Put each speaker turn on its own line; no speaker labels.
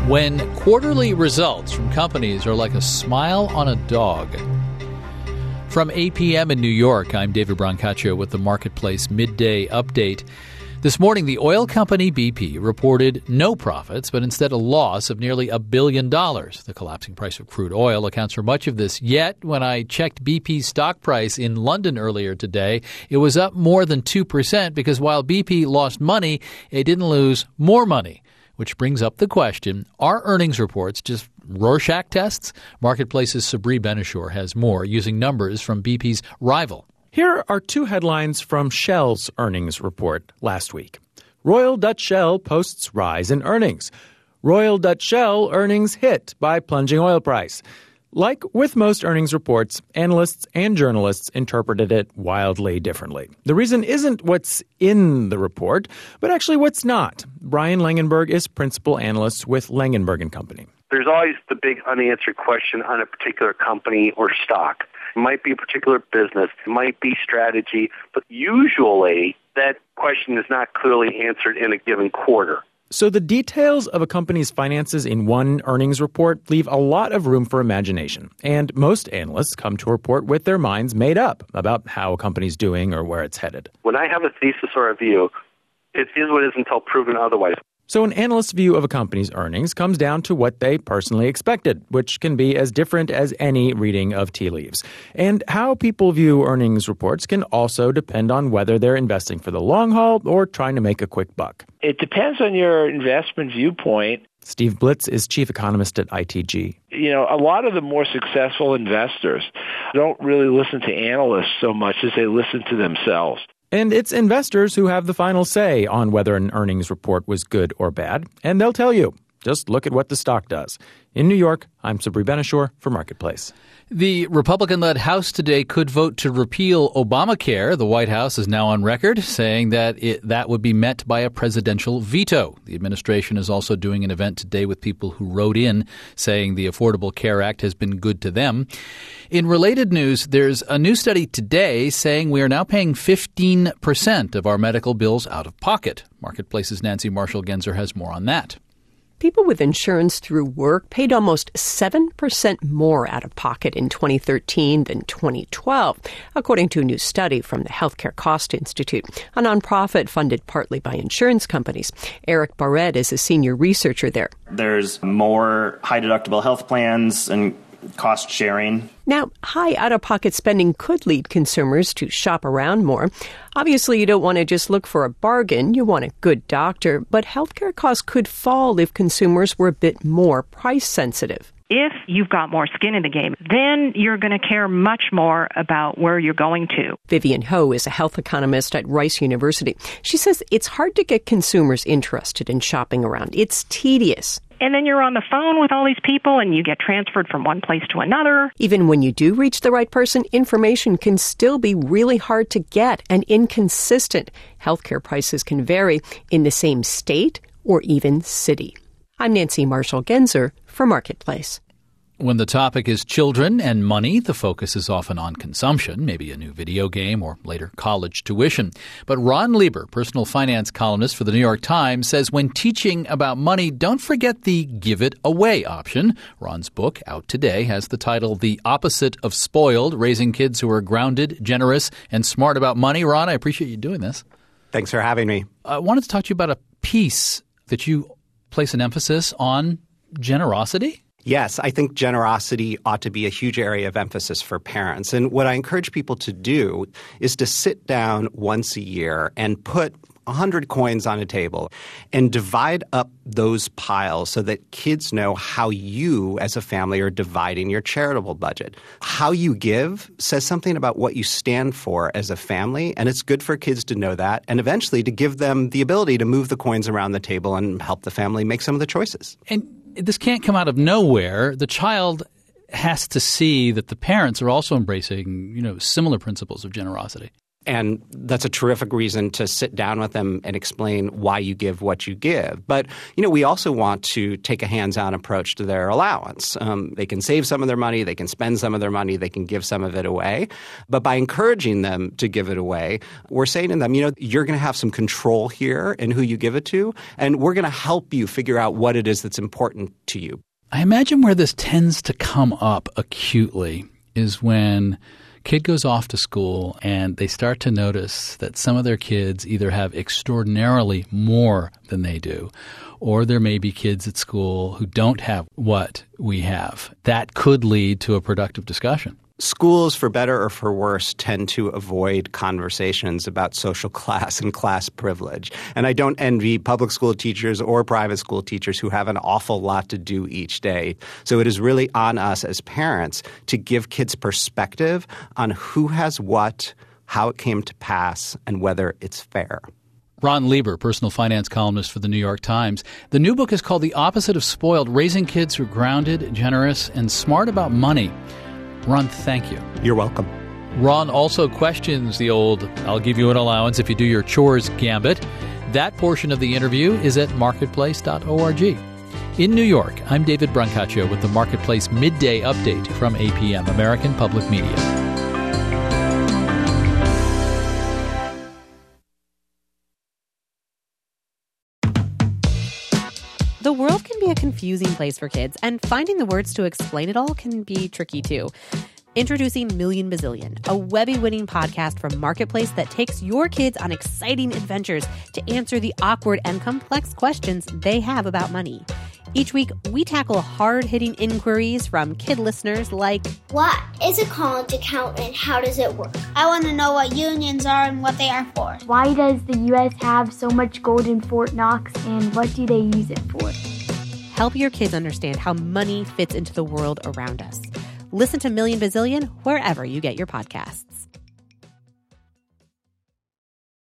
When quarterly results from companies are like a smile on a dog. From APM in New York, I'm David Brancaccio with the Marketplace Midday Update. This morning, the oil company BP reported no profits, but instead a loss of nearly $1 billion. The collapsing price of crude oil accounts for much of this. Yet, when I checked BP's stock price in London earlier today, it was up more than 2% because while BP lost money, it didn't lose more money. Which brings up the question, are earnings reports just Rorschach tests? Marketplace's Sabri Benishore has more, using numbers from BP's rival.
Here are two headlines from Shell's earnings report last week. Royal Dutch Shell posts rise in earnings. Royal Dutch Shell earnings hit by plunging oil price. Like with most earnings reports, analysts and journalists interpreted it wildly differently. The reason isn't what's in the report, but actually what's not. Brian Langenberg is principal analyst with Langenberg & Company.
There's always the big unanswered question on a particular company or stock. It might be a particular business, it might be strategy, but usually that question is not clearly answered in a given quarter.
So the details of a company's finances in one earnings report leave a lot of room for imagination. And most analysts come to a report with their minds made up about how a company's doing or where it's headed.
When I have a thesis or a view, it is what it is until proven otherwise.
So an analyst's view of a company's earnings comes down to what they personally expected, which can be as different as any reading of tea leaves. And how people view earnings reports can also depend on whether they're investing for the long haul or trying to make a quick buck.
It depends on your investment viewpoint.
Steve Blitz is chief economist at ITG.
You know, a lot of the more successful investors don't really listen to analysts so much as they listen to themselves.
And it's investors who have the final say on whether an earnings report was good or bad. And they'll tell you. Just look at what the stock does. In New York, I'm Sabri Benishore for Marketplace.
The Republican-led House today could vote to repeal Obamacare. The White House is now on record saying that that would be met by a presidential veto. The administration is also doing an event today with people who wrote in saying the Affordable Care Act has been good to them. In related news, there's a new study today saying we are now paying 15% of our medical bills out of pocket. Marketplace's Nancy Marshall-Genzer has more on that.
People with insurance through work paid almost 7% more out of pocket in 2013 than 2012, according to a new study from the Healthcare Cost Institute, a nonprofit funded partly by insurance companies. Eric Barrett is a senior researcher there.
There's more high-deductible health plans and cost sharing.
Now, high out-of-pocket spending could lead consumers to shop around more. Obviously, you don't want to just look for a bargain. You want a good doctor. But healthcare costs could fall if consumers were a bit more price-sensitive.
If you've got more skin in the game, then you're going to care much more about where you're going to.
Vivian Ho is a health economist at Rice University. She says it's hard to get consumers interested in shopping around. It's tedious.
And then you're on the phone with all these people and you get transferred from one place to another.
Even when you do reach the right person, information can still be really hard to get and inconsistent. Healthcare prices can vary in the same state or even city. I'm Nancy Marshall-Genzer for Marketplace.
When the topic is children and money, the focus is often on consumption, maybe a new video game or later college tuition. But Ron Lieber, personal finance columnist for the New York Times, says when teaching about money, don't forget the give it away option. Ron's book, out today, has the title The Opposite of Spoiled, Raising Kids Who Are Grounded, Generous, and Smart About Money. Ron, I appreciate you doing this.
Thanks for having me.
I wanted to talk to you about a piece that you place an emphasis on generosity.
Yes, I think generosity ought to be a huge area of emphasis for parents. And what I encourage people to do is to sit down once a year and put 100 coins on a table and divide up those piles so that kids know how you as a family are dividing your charitable budget. How you give says something about what you stand for as a family, and it's good for kids to know that and eventually to give them the ability to move the coins around the table and help the family make some of the choices.
And this can't come out of nowhere. The child has to see that the parents are also embracing, similar principles of generosity.
And that's a terrific reason to sit down with them and explain why you give what you give. But, we also want to take a hands-on approach to their allowance. They can save some of their money. They can spend some of their money. They can give some of it away. But by encouraging them to give it away, we're saying to them, you're going to have some control here in who you give it to, and we're going to help you figure out what it is that's important to you.
I imagine where this tends to come up acutely is when kid goes off to school and they start to notice that some of their kids either have extraordinarily more than they do, or there may be kids at school who don't have what we have. That could lead to a productive discussion.
Schools, for better or for worse, tend to avoid conversations about social class and class privilege. And I don't envy public school teachers or private school teachers who have an awful lot to do each day. So it is really on us as parents to give kids perspective on who has what, how it came to pass, and whether it's fair.
Ron Lieber, personal finance columnist for the New York Times. The new book is called The Opposite of Spoiled, Raising Kids Who are Grounded, Generous, and Smart About Money. Ron, thank you.
You're welcome.
Ron also questions the old, I'll give you an allowance if you do your chores gambit. That portion of the interview is at marketplace.org. In New York, I'm David Brancaccio with the Marketplace Midday Update from APM, American Public Media.
The world can be a confusing place for kids, and finding the words to explain it all can be tricky too. Introducing Million Bazillion, a Webby-winning podcast from Marketplace that takes your kids on exciting adventures to answer the awkward and complex questions they have about money. Each week, we tackle hard-hitting inquiries from kid listeners like,
what is a college account and how does it work? I want to know what unions are and what they are for.
Why does the U.S. have so much gold in Fort Knox, and what do they use it for?
Help your kids understand how money fits into the world around us. Listen to Million Bazillion wherever you get your podcasts.